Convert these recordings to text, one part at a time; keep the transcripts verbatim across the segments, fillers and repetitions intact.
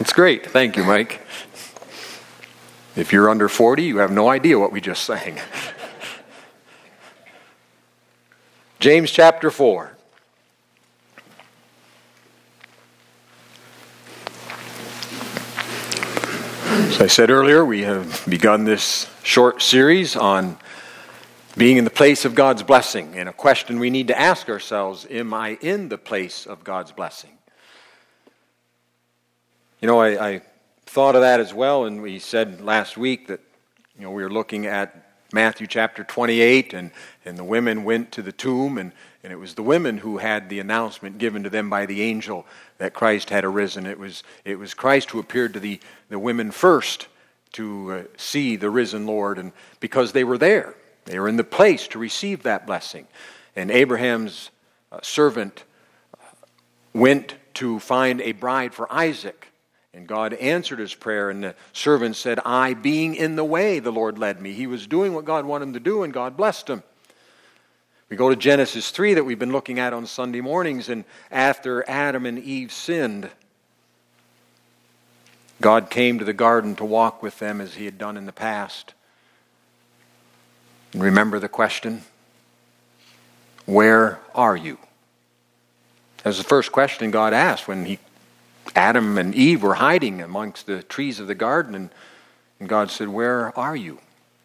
It's great. Thank you, Mike. If you're under forty, you have no idea what we just sang. James chapter four. As I said earlier, we have begun this short series on being in the place of God's blessing. And a question we need to ask ourselves, am I in the place of God's blessing? You know, I, I thought of that as well, and we said last week that, you know, we were looking at Matthew chapter twenty-eight, and, and the women went to the tomb, and, and it was the women who had the announcement given to them by the angel that Christ had arisen. It was it was Christ who appeared to the, the women first to uh, see the risen Lord, and because they were there. They were in the place to receive that blessing. And Abraham's uh, servant went to find a bride for Isaac. And God answered his prayer, and the servant said, I, being in the way, the Lord led me. He was doing what God wanted him to do, and God blessed him. We go to Genesis three that we've been looking at on Sunday mornings, and after Adam and Eve sinned, God came to the garden to walk with them as he had done in the past. And remember the question, where are you? That was the first question God asked when he Adam and Eve were hiding amongst the trees of the garden, and, and God said, where are you?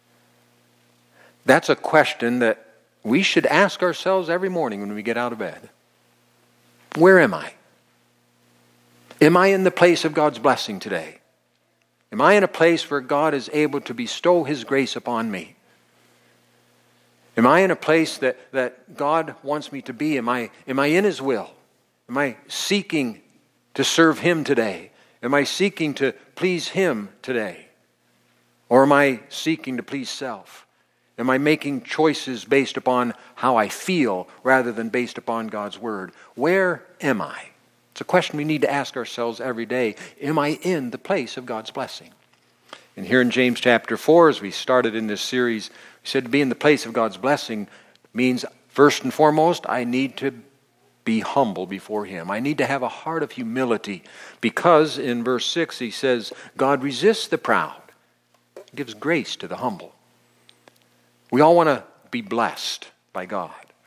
That's a question that we should ask ourselves every morning when we get out of bed. Where am I? Am I in the place of God's blessing today? Am I in a place where God is able to bestow His grace upon me? Am I in a place that, that God wants me to be? Am I, am I in His will? Am I seeking to serve Him today? Am I seeking to please Him today? Or am I seeking to please self? Am I making choices based upon how I feel rather than based upon God's Word? Where am I? It's a question we need to ask ourselves every day. Am I in the place of God's blessing? And here in James chapter four, as we started in this series, we said to be in the place of God's blessing means, first and foremost, I need to be humble before Him. I need to have a heart of humility, because in verse six he says, God resists the proud, gives grace to the humble. We all want to be blessed by God.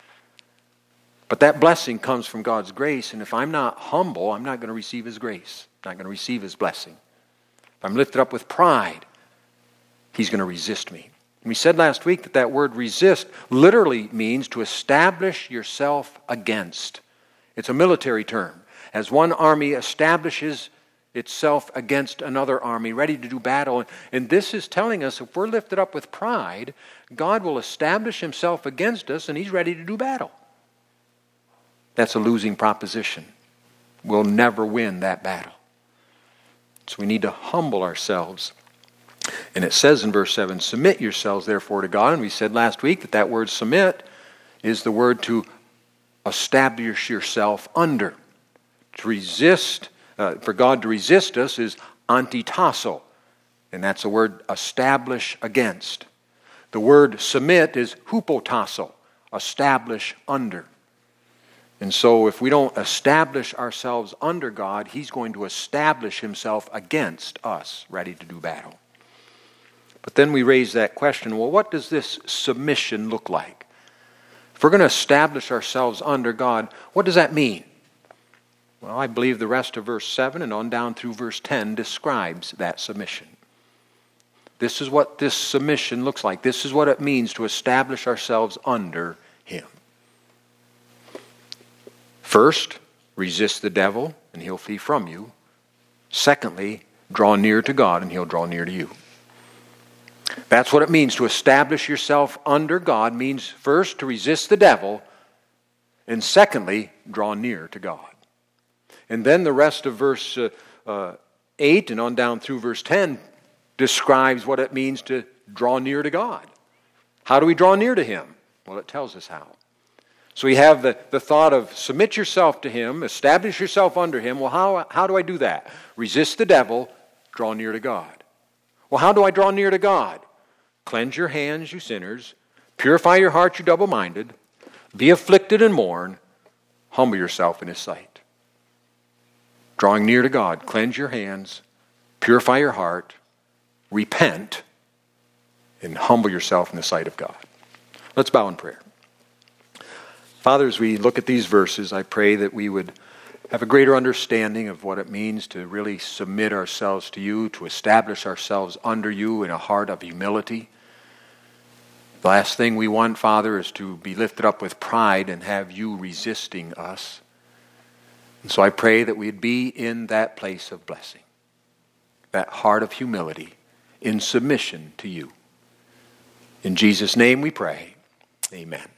But that blessing comes from God's grace, and if I'm not humble, I'm not going to receive His grace. I'm not going to receive His blessing. If I'm lifted up with pride, He's going to resist me. We said last week that that word resist literally means to establish yourself against. It's a military term. As one army establishes itself against another army, ready to do battle. And this is telling us if we're lifted up with pride, God will establish Himself against us and He's ready to do battle. That's a losing proposition. We'll never win that battle. So we need to humble ourselves. And it says in verse seven, submit yourselves therefore to God. And we said last week that that word submit is the word to establish yourself under. To resist, uh, for God to resist us is antitasso. And that's the word establish against. The word submit is hupotasso, establish under. And so if we don't establish ourselves under God, He's going to establish Himself against us, ready to do battle. But then we raise that question, well, what does this submission look like? If we're going to establish ourselves under God, what does that mean? Well, I believe the rest of verse seven and on down through verse ten describes that submission. This is what this submission looks like. This is what it means to establish ourselves under Him. First, resist the devil and he'll flee from you. Secondly, draw near to God and He'll draw near to you. That's what it means to establish yourself under God. Means first to resist the devil, and secondly, draw near to God. And then the rest of verse uh, uh, eight and on down through verse ten describes what it means to draw near to God. How do we draw near to Him? Well, it tells us how. So we have the, the thought of submit yourself to Him, establish yourself under Him. Well, how, how do I do that? Resist the devil, draw near to God. Well, how do I draw near to God? Cleanse your hands, you sinners. Purify your heart, you double-minded. Be afflicted and mourn. Humble yourself in His sight. Drawing near to God, cleanse your hands, purify your heart, repent, and humble yourself in the sight of God. Let's bow in prayer. Father, as we look at these verses, I pray that we would have a greater understanding of what it means to really submit ourselves to you, to establish ourselves under you in a heart of humility. The last thing we want, Father, is to be lifted up with pride and have you resisting us. And so I pray that we'd be in that place of blessing, that heart of humility in submission to you. In Jesus' name we pray. Amen.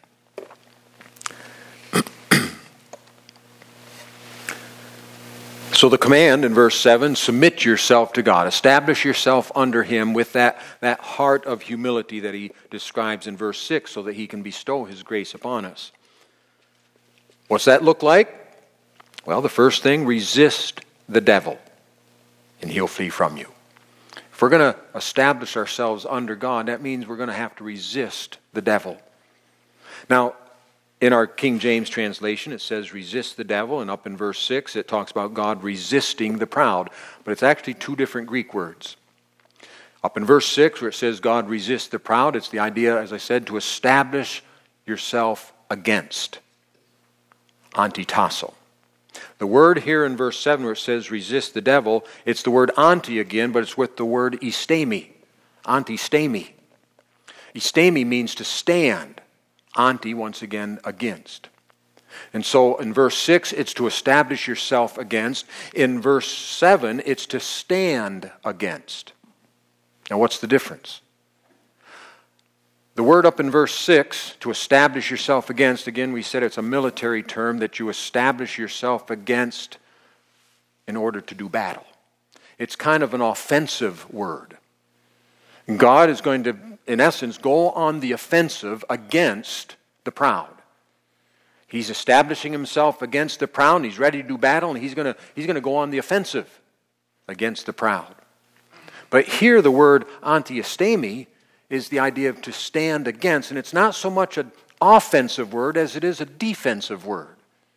So the command in verse seven, submit yourself to God. Establish yourself under him with that, that heart of humility that he describes in verse six so that he can bestow his grace upon us. What's that look like? Well, the first thing, resist the devil and he'll flee from you. If we're going to establish ourselves under God, that means we're going to have to resist the devil. Now, in our King James translation, it says resist the devil, and up in verse six, it talks about God resisting the proud. But it's actually two different Greek words. Up in verse six, where it says God resists the proud, it's the idea, as I said, to establish yourself against. Antitasso. The word here in verse seven, where it says resist the devil, it's the word anti again, but it's with the word istemi. Antistemi. Istemi means to stand. Anti, once again, against. And so in verse six, it's to establish yourself against. In verse seven, it's to stand against. Now, what's the difference? The word up in verse six, to establish yourself against, again, we said it's a military term that you establish yourself against in order to do battle. It's kind of an offensive word. God is going to, in essence, go on the offensive against the proud. He's establishing himself against the proud, and he's ready to do battle, and he's going to, he's going to go on the offensive against the proud. But here the word antiistemi is the idea of to stand against, and it's not so much an offensive word as it is a defensive word.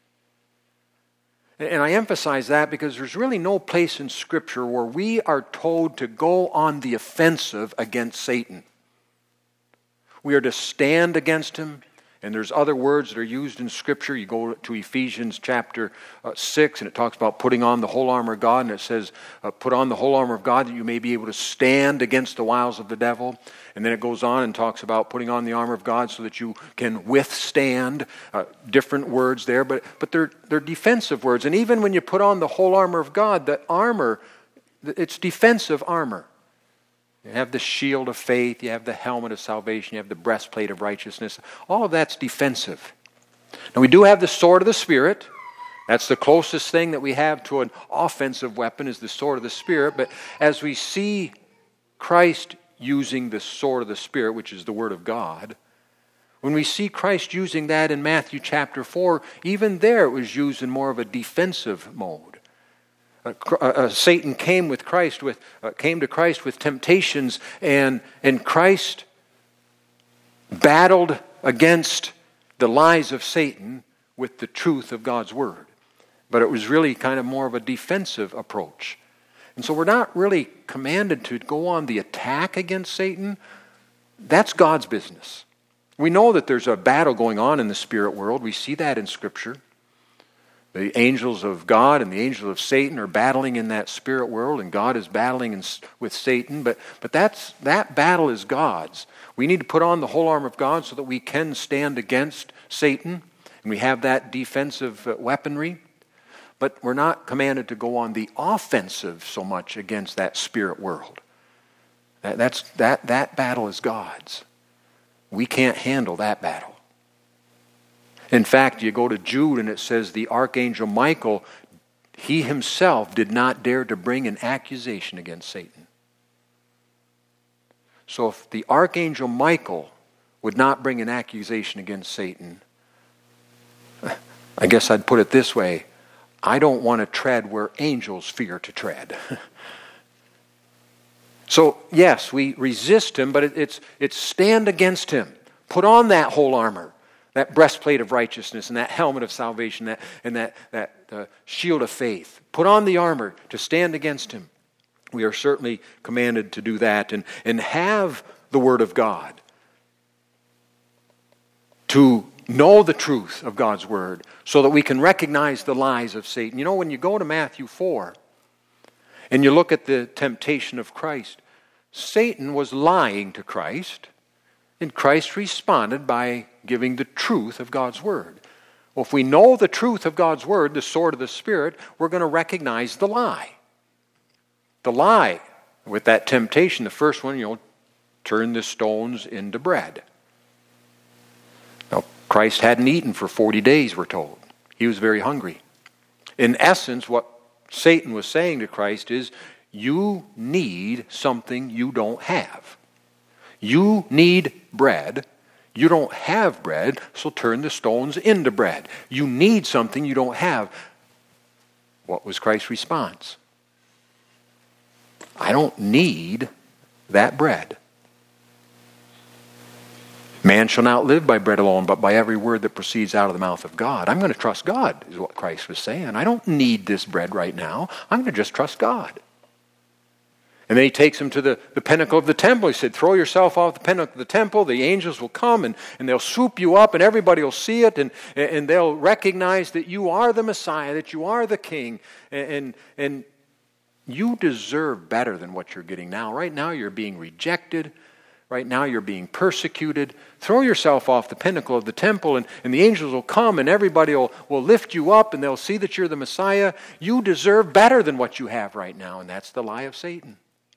And I emphasize that because there's really no place in Scripture where we are told to go on the offensive against Satan. We are to stand against him, and there's other words that are used in Scripture. You go to Ephesians chapter uh, six, and it talks about putting on the whole armor of God, and it says, uh, put on the whole armor of God that you may be able to stand against the wiles of the devil. And then it goes on and talks about putting on the armor of God so that you can withstand. Uh, different words there, but but they're they're defensive words. And even when you put on the whole armor of God, the armor, it's defensive armor. You have the shield of faith, you have the helmet of salvation, you have the breastplate of righteousness. All of that's defensive. Now we do have the sword of the Spirit. That's the closest thing that we have to an offensive weapon is the sword of the Spirit. But as we see Christ using the sword of the Spirit, which is the Word of God, when we see Christ using that in Matthew chapter four, even there it was used in more of a defensive mode. Uh, uh, Satan came with Christ with uh, came to Christ with temptations, and and Christ battled against the lies of Satan with the truth of God's Word. But it was really kind of more of a defensive approach. And so we're not really commanded to go on the attack against Satan. That's God's business. We know that there's a battle going on in the spirit world. We see that in Scripture. The angels of God and the angels of Satan are battling in that spirit world, and God is battling in, with Satan. But, but that's, that battle is God's. We need to put on the whole armor of God so that we can stand against Satan, and we have that defensive weaponry. But we're not commanded to go on the offensive so much against that spirit world. That, that's, that, that battle is God's. We can't handle that battle. In fact, you go to Jude and it says the archangel Michael, he himself did not dare to bring an accusation against Satan. So if the archangel Michael would not bring an accusation against Satan, I guess I'd put it this way, I don't want to tread where angels fear to tread. So, yes, we resist him, but it, it's, it's stand against him. Put on that whole armor, that breastplate of righteousness and that helmet of salvation that, and that, that uh, shield of faith. Put on the armor to stand against him. We are certainly commanded to do that and, and have the Word of God. To know the truth of God's Word so that we can recognize the lies of Satan. You know, when you go to Matthew four and you look at the temptation of Christ, Satan was lying to Christ, and Christ responded by giving the truth of God's Word. Well, if we know the truth of God's Word, the sword of the Spirit, we're going to recognize the lie. The lie with that temptation, the first one, you know, turn the stones into bread. Now, Christ hadn't eaten for forty days, we're told. He was very hungry. In essence, what Satan was saying to Christ is, you need something you don't have. You need bread. You don't have bread, so turn the stones into bread. You need something you don't have. What was Christ's response? I don't need that bread. Man shall not live by bread alone, but by every word that proceeds out of the mouth of God. I'm going to trust God, is what Christ was saying. I don't need this bread right now. I'm going to just trust God. And then he takes him to the, the pinnacle of the temple. He said, throw yourself off the pinnacle of the temple. The angels will come and, and they'll swoop you up and everybody will see it and, and they'll recognize that you are the Messiah, that you are the King. And, and, and you deserve better than what you're getting now. Right now you're being rejected. Right now you're being persecuted. Throw yourself off the pinnacle of the temple and, and the angels will come and everybody will, will lift you up and they'll see that you're the Messiah. You deserve better than what you have right now. And that's the lie of Satan.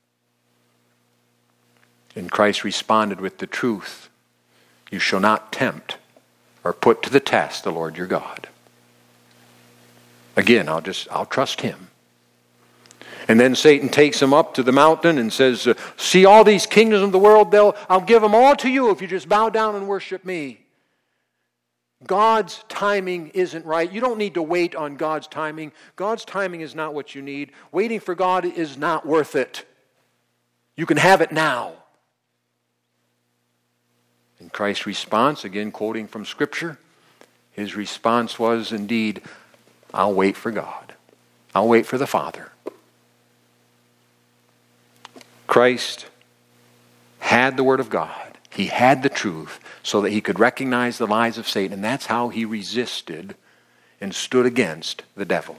And Christ responded with the truth. You shall not tempt or put to the test the Lord your God. Again, I'll just, I'll trust him. And then Satan takes him up to the mountain and says, see all these kingdoms of the world, they'll, I'll give them all to you if you just bow down and worship me. God's timing isn't right. You don't need to wait on God's timing. God's timing is not what you need. Waiting for God is not worth it. You can have it now. And Christ's response, again quoting from Scripture, his response was indeed, I'll wait for God. I'll wait for the Father. Christ had the Word of God. He had the truth so that he could recognize the lies of Satan. And that's how he resisted and stood against the devil.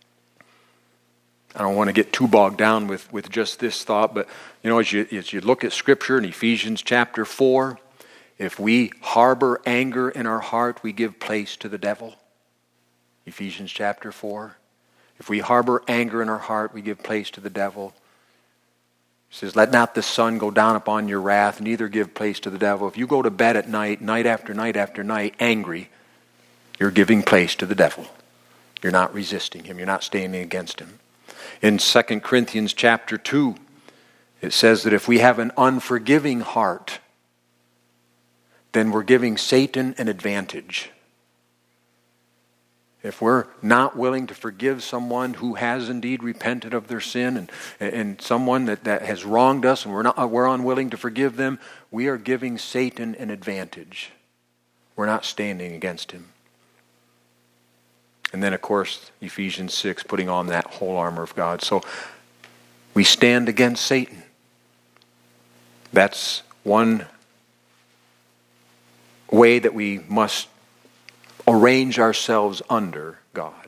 I don't want to get too bogged down with, with just this thought, but you know, as you, as you look at Scripture in Ephesians chapter four, if we harbor anger in our heart, we give place to the devil. Ephesians chapter four. If we harbor anger in our heart, we give place to the devil. It says, let not the sun go down upon your wrath, neither give place to the devil. If you go to bed at night, night after night after night, angry, you're giving place to the devil. You're not resisting him. You're not standing against him. In Second Corinthians chapter two, it says that if we have an unforgiving heart, then we're giving Satan an advantage. If we're not willing to forgive someone who has indeed repented of their sin and, and someone that, that has wronged us and we're not we're unwilling to forgive them, we are giving Satan an advantage. We're not standing against him. And then, of course, Ephesians six, putting on that whole armor of God. So we stand against Satan. That's one way that we must arrange ourselves under God.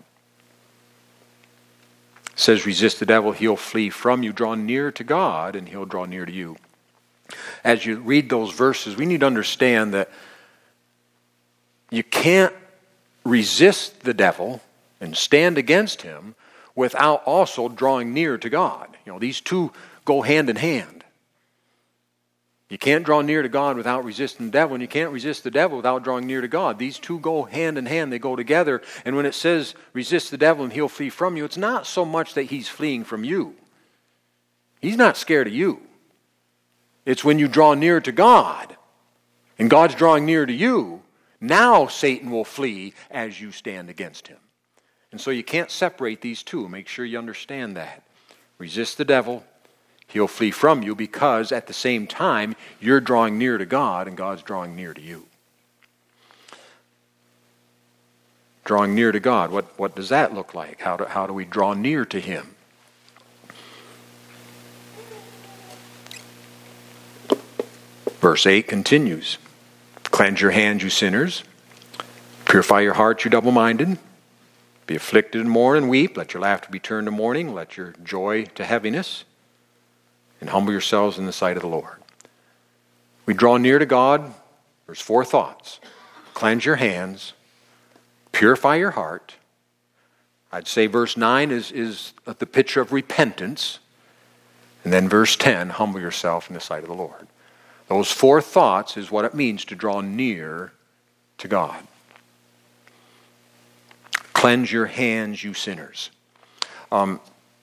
It says, resist the devil, he'll flee from you. Draw near to God, and he'll draw near to you. As you read those verses, we need to understand that you can't resist the devil and stand against him without also drawing near to God. You know, these two go hand in hand. You can't draw near to God without resisting the devil, and you can't resist the devil without drawing near to God. These two go hand in hand. They go together. And when it says, resist the devil and he'll flee from you, it's not so much that he's fleeing from you. He's not scared of you. It's when you draw near to God, and God's drawing near to you, now Satan will flee as you stand against him. And so you can't separate these two. Make sure you understand that. Resist the devil, he'll flee from you, because at the same time, you're drawing near to God and God's drawing near to you. Drawing near to God, what, what does that look like? How do, how do we draw near to him? Verse eight continues. Cleanse your hands, you sinners. Purify your hearts, you double-minded. Be afflicted and mourn and weep. Let your laughter be turned to mourning. Let your joy to heaviness. And humble yourselves in the sight of the Lord. We draw near to God. There's four thoughts. Cleanse your hands. Purify your heart. I'd say verse nine is, is the picture of repentance. And then verse ten, humble yourself in the sight of the Lord. Those four thoughts is what it means to draw near to God. Cleanse your hands, you sinners. Um,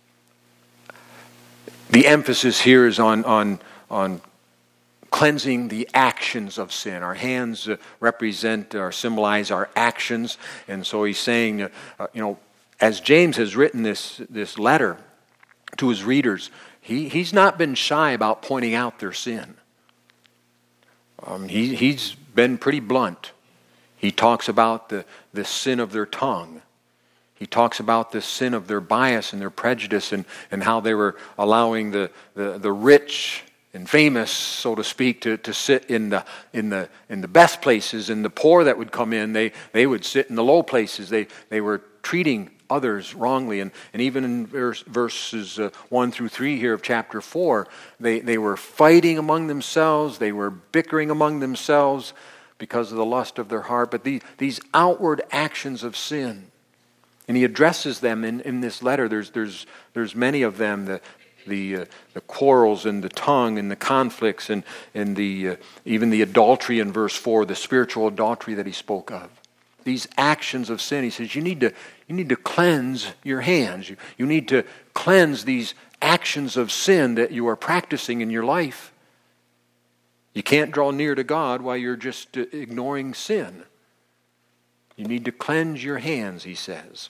the emphasis here is on, on, on cleansing the actions of sin. Our hands uh, represent or symbolize our actions. And so he's saying, uh, uh, you know, as James has written this, this letter to his readers, he, he's not been shy about pointing out their sin. Um, he, he's been pretty blunt. He talks about the, the sin of their tongue. He talks about the sin of their bias and their prejudice and, and how they were allowing the, the, the rich and famous, so to speak, to, to sit in the in the in the best places, and the poor that would come in, they, they would sit in the low places. They they were treating others wrongly. And, and even in verse, verses uh, one through three here of chapter four, they, they were fighting among themselves. They were bickering among themselves because of the lust of their heart. But the, these outward actions of sin, and he addresses them in, in this letter. There's there's there's many of them. The the uh, the quarrels and the tongue and the conflicts and and the uh, even the adultery in verse four, the spiritual adultery that he spoke of. These actions of sin, he says, you need to you need to cleanse your hands. You, you need to cleanse these actions of sin that you are practicing in your life. You can't draw near to God while you're just uh, ignoring sin. You need to cleanse your hands, he says.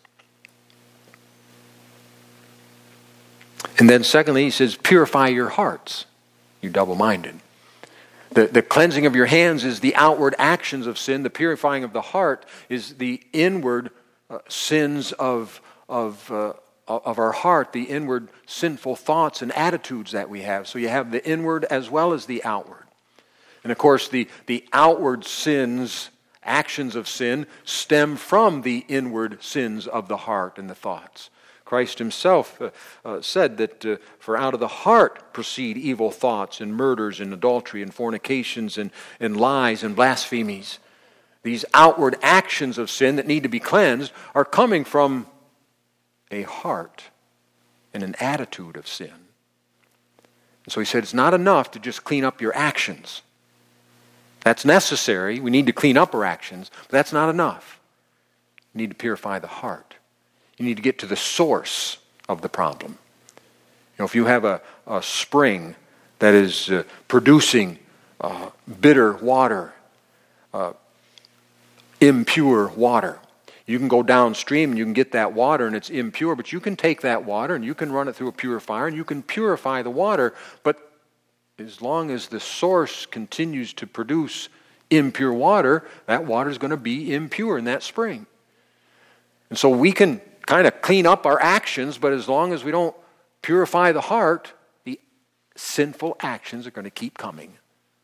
And then secondly, he says, purify your hearts, you double-minded. The, the cleansing of your hands is the outward actions of sin. The purifying of the heart is the inward uh, sins of, of, uh, of our heart, the inward sinful thoughts and attitudes that we have. So you have the inward as well as the outward. And of course, the, the outward sins, actions of sin, stem from the inward sins of the heart and the thoughts. Christ himself uh, uh, said that uh, for out of the heart proceed evil thoughts and murders and adultery and fornications and, and lies and blasphemies. These outward actions of sin that need to be cleansed are coming from a heart and an attitude of sin. And so he said it's not enough to just clean up your actions. That's necessary. We need to clean up our actions, but that's not enough. You need to purify the heart. You need to get to the source of the problem. You know, if you have a, a spring that is uh, producing uh, bitter water, uh, impure water, you can go downstream and you can get that water and it's impure, but you can take that water and you can run it through a purifier and you can purify the water, but as long as the source continues to produce impure water, that water is going to be impure in that spring. And so we can kind of clean up our actions, but as long as we don't purify the heart, the sinful actions are going to keep coming.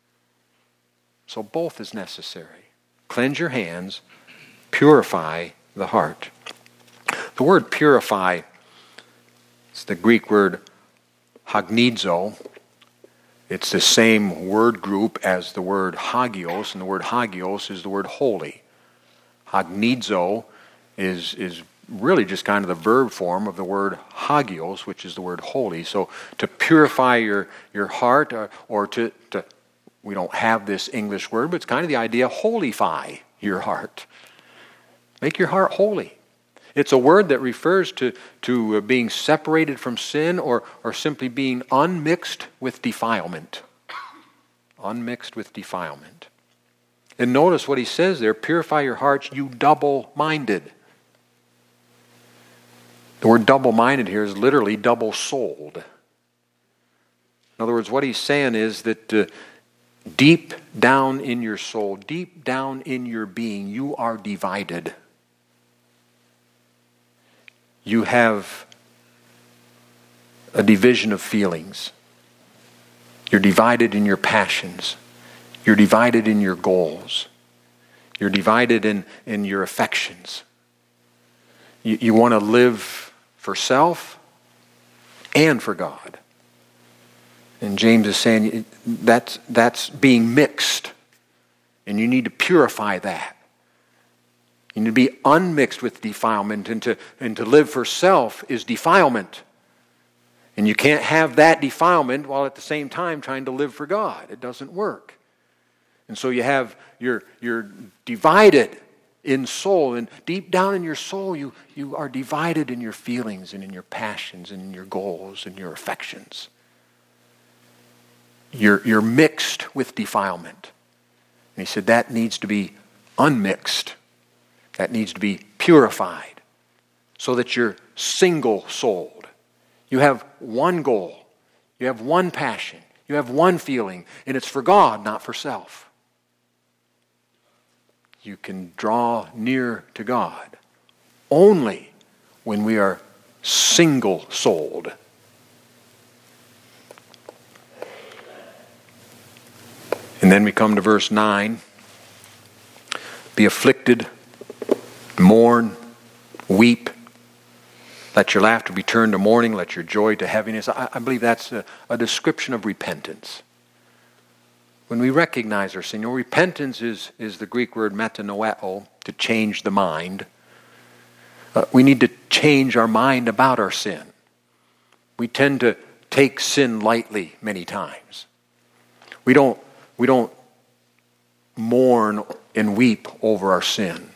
So both is necessary. Cleanse your hands, purify the heart. The word purify is the Greek word hagnizo. It's the same word group as the word hagios, and the word hagios is the word holy. Hagnizo is is really just kind of the verb form of the word hagios, which is the word holy. So to purify your, your heart, or, or to, to, we don't have this English word, but it's kind of the idea, holify your heart. Make your heart holy. It's a word that refers to, to being separated from sin or, or simply being unmixed with defilement. Unmixed with defilement. And notice what he says there, purify your hearts, you double-minded. The word double-minded here is literally double-souled. In other words, what he's saying is that uh, deep down in your soul, deep down in your being, you are divided. You have a division of feelings. You're divided in your passions. You're divided in your goals. You're divided in, in your affections. You, you want to live for self and for God. And James is saying that's, that's being mixed. And you need to purify that. You need to be unmixed with defilement. And to, and to live for self is defilement. And you can't have that defilement while at the same time trying to live for God. It doesn't work. And so you have, you're, you're divided in soul. And deep down in your soul, you, you are divided in your feelings and in your passions and in your goals and your affections. You're, you're mixed with defilement. And he said that needs to be unmixed. That needs to be purified so that you're single-souled. You have one goal. You have one passion. You have one feeling. And it's for God, not for self. You can draw near to God only when we are single-souled. And then we come to verse nine. Be afflicted, mourn, weep. Let your laughter be turned to mourning. Let your joy to heaviness. I, I believe that's a, a description of repentance. When we recognize our sin, you know, repentance is, is the Greek word metanoeo, to change the mind. Uh, we need to change our mind about our sin. We tend to take sin lightly many times. We don't We don't mourn and weep over our sin.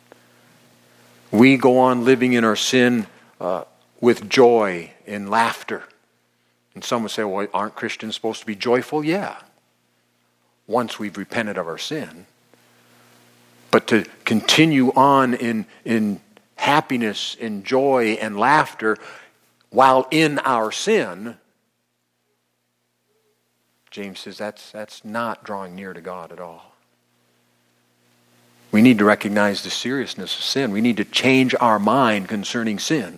We go on living in our sin uh, with joy and laughter. And some would say, well, aren't Christians supposed to be joyful? Yeah. Once we've repented of our sin. But to continue on in, in happiness and joy and laughter while in our sin, James says that's, that's not drawing near to God at all. We need to recognize the seriousness of sin. We need to change our mind concerning sin.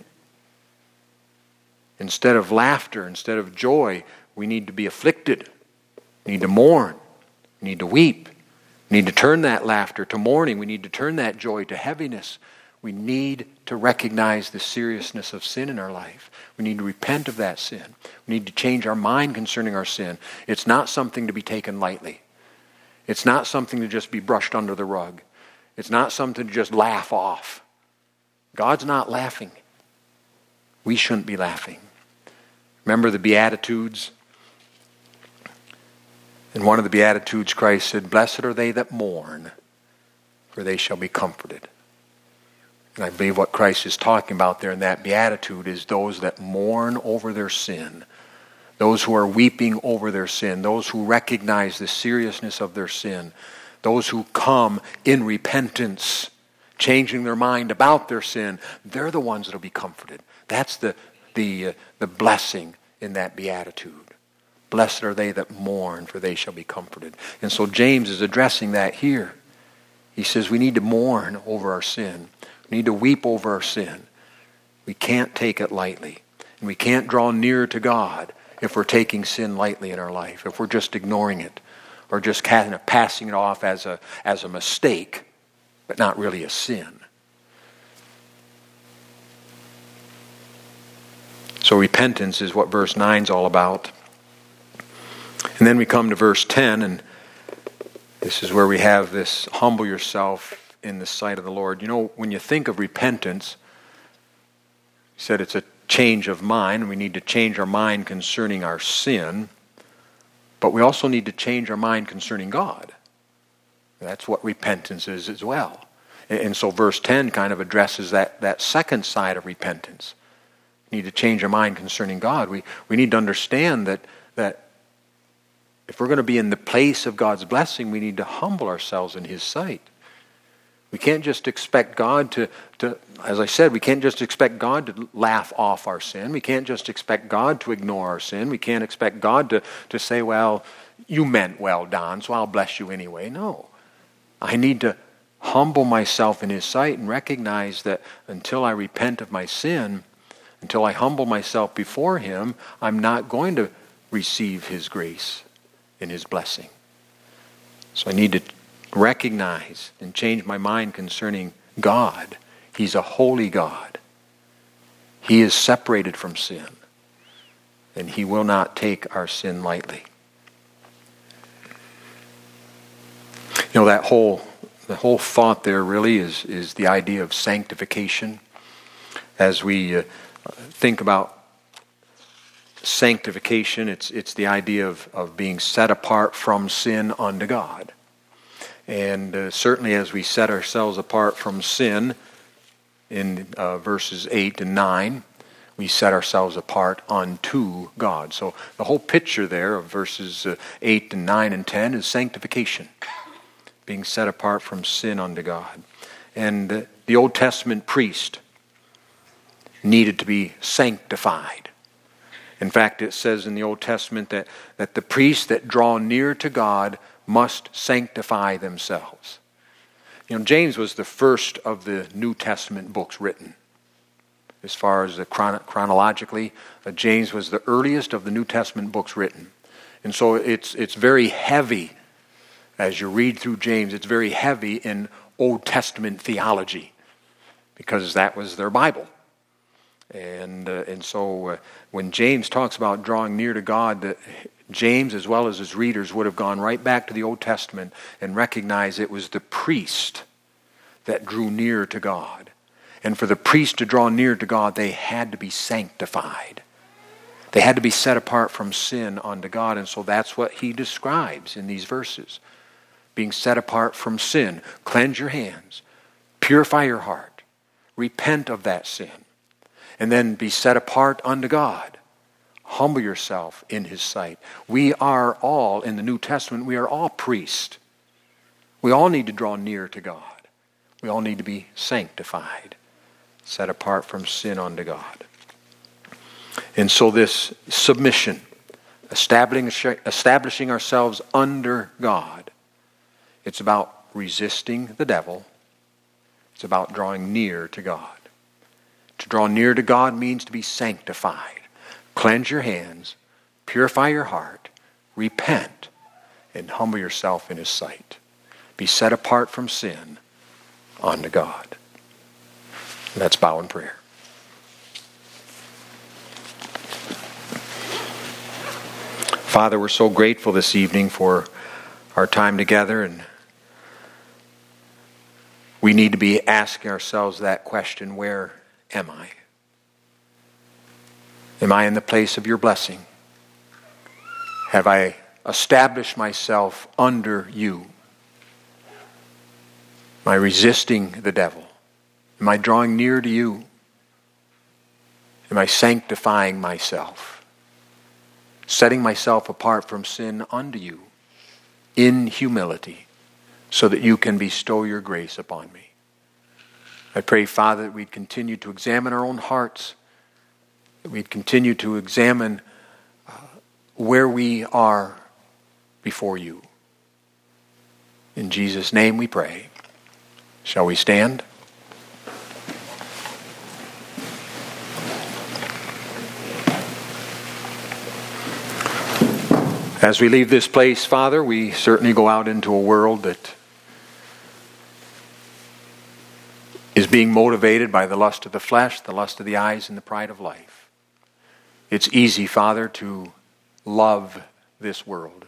Instead of laughter, instead of joy, we need to be afflicted. We need to mourn. We need to weep. We need to turn that laughter to mourning. We need to turn that joy to heaviness. We need to recognize the seriousness of sin in our life. We need to repent of that sin. We need to change our mind concerning our sin. It's not something to be taken lightly. It's not something to just be brushed under the rug. It's not something to just laugh off. God's not laughing. We shouldn't be laughing. Remember the Beatitudes? In one of the Beatitudes, Christ said, "Blessed are they that mourn, for they shall be comforted." And I believe what Christ is talking about there in that beatitude is those that mourn over their sin, those who are weeping over their sin, those who recognize the seriousness of their sin, those who come in repentance, changing their mind about their sin. They're the ones that will be comforted. That's the, the, uh, the blessing in that beatitude. Blessed are they that mourn, for they shall be comforted. And so James is addressing that here. He says we need to mourn over our sin. We need to weep over our sin. We can't take it lightly. And we can't draw near to God if we're taking sin lightly in our life, if we're just ignoring it, or just kind of passing it off as a, as a mistake, but not really a sin. So repentance is what verse nine is all about. And then we come to verse ten, and this is where we have this humble yourself in the sight of the Lord. You know, when you think of repentance, he said it's a change of mind. We need to change our mind concerning our sin, but we also need to change our mind concerning God. That's what repentance is as well. And so verse ten kind of addresses that, that second side of repentance. We need to change our mind concerning God. We, we need to understand that, that if we're going to be in the place of God's blessing, we need to humble ourselves in His sight. We can't just expect God to, to, as I said, we can't just expect God to laugh off our sin. We can't just expect God to ignore our sin. We can't expect God to, to say, well, you meant well, Don, so I'll bless you anyway. No. I need to humble myself in His sight and recognize that until I repent of my sin, until I humble myself before Him, I'm not going to receive His grace and His blessing. So I need to recognize and change my mind concerning God. He's a holy God. He is separated from sin. And He will not take our sin lightly. You know, that whole the whole thought there really is, is the idea of sanctification. As we uh, think about sanctification, it's it's the idea of, of being set apart from sin unto God. And uh, certainly as we set ourselves apart from sin in uh, verses eight and nine, we set ourselves apart unto God. So the whole picture there of verses uh, eight and nine and ten is sanctification, being set apart from sin unto God. And uh, the Old Testament priest needed to be sanctified. In fact, it says in the Old Testament that, that the priests that draw near to God must sanctify themselves. You know, James was the first of the New Testament books written. As far as the chron- chronologically, uh, James was the earliest of the New Testament books written. And so it's it's very heavy, as you read through James, it's very heavy in Old Testament theology, because that was their Bible. And uh, and so uh, when James talks about drawing near to God, that James, as well as his readers, would have gone right back to the Old Testament and recognized it was the priest that drew near to God. And for the priest to draw near to God, they had to be sanctified. They had to be set apart from sin unto God. And so that's what he describes in these verses. Being set apart from sin. Cleanse your hands. Purify your heart. Repent of that sin. And then be set apart unto God. Humble yourself in His sight. We are all, in the New Testament, we are all priests. We all need to draw near to God. We all need to be sanctified, set apart from sin unto God. And so this submission, establishing, establishing ourselves under God, it's about resisting the devil. It's about drawing near to God. To draw near to God means to be sanctified. Cleanse your hands, purify your heart, repent, and humble yourself in His sight. Be set apart from sin unto God. Let's bow in prayer. Father, we're so grateful this evening for our time together, and we need to be asking ourselves that question, where am I? Am I in the place of your blessing? Have I established myself under you? Am I resisting the devil? Am I drawing near to you? Am I sanctifying myself? Setting myself apart from sin unto you in humility so that you can bestow your grace upon me. I pray, Father, that we'd continue to examine our own hearts, that we'd continue to examine uh, where we are before you. In Jesus' name we pray. Shall we stand? As we leave this place, Father, we certainly go out into a world that is being motivated by the lust of the flesh, the lust of the eyes, and the pride of life. It's easy, Father, to love this world.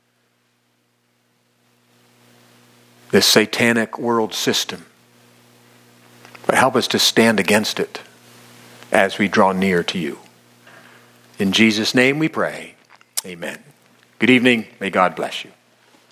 This satanic world system. But help us to stand against it as we draw near to you. In Jesus' name we pray. Amen. Good evening. May God bless you.